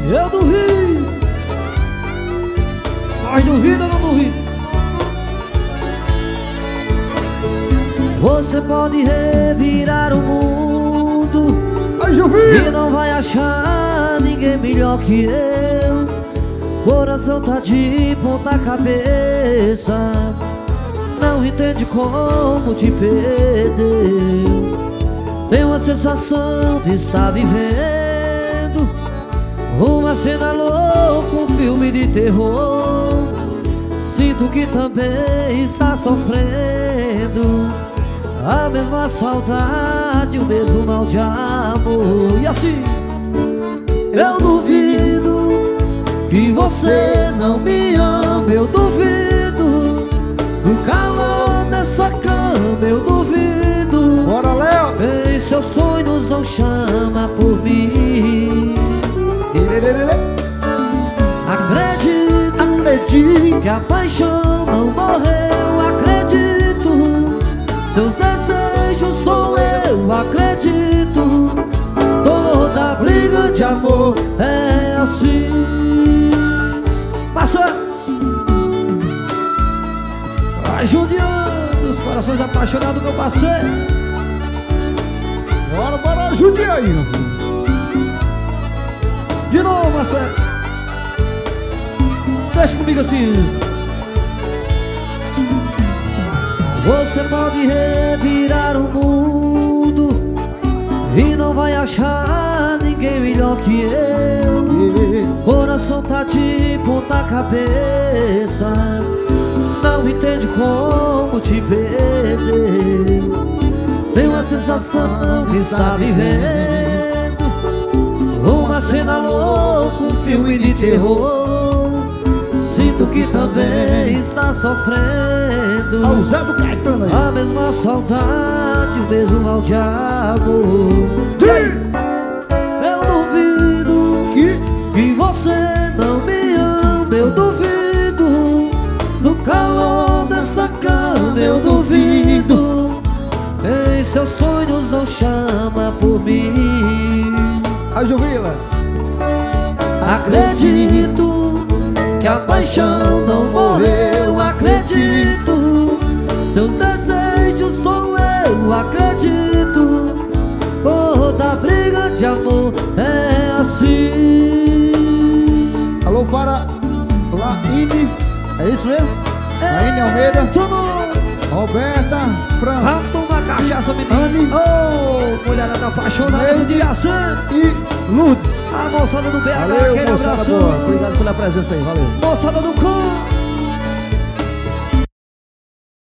Eu duvido. Mas duvida ou não duvida? Você pode revirar o mundo e não vai achar ninguém melhor que eu. Coração tá de ponta cabeça, não entende como te perdeu. Tenho a sensação de estar vivendo uma cena louca, um filme de terror. Sinto que também está sofrendo a mesma saudade, o mesmo mal de amor. E assim, eu duvido que você não me ama. Eu duvido do calor dessa cama. Eu duvido. Bora, Léo! Em seus sonhos não chama por mim. Acredito que a paixão não morreu. Acredito, seus desejos sou eu. Acredito, toda briga de amor é assim. Passa! Vai judiando os corações apaixonados que eu passei. Bora, bora, ajude aí, meu filho. De novo, Marcelo. Deixa comigo assim. Você pode revirar o mundo e não vai achar ninguém melhor que eu. Coração tá de ponta cabeça, não entende como te perder. Tenho a sensação de estar vivendo uma cena louca, um filme de terror. Sinto que também está sofrendo o Zé do Caetano aí. a mesma saudade, o mesmo mal de amor. Eu duvido que você não me ama. Eu duvido do calor dessa cama. Eu duvido, em seus sonhos não chama por mim. A Juvila. Acredito que a paixão não morreu. Acredito, seus desejos sou eu. Acredito, toda briga de amor é assim. Alô, para Laine. É isso mesmo? Laine Almeida. Roberta, França. Toma cachaça, menino. Oh, mulherada apaixonada esse dia assim. E Lourdes. A moçada do BH, valeu, aquele moçada abraço. boa. Obrigado pela presença aí, valeu. Moçada do Cão.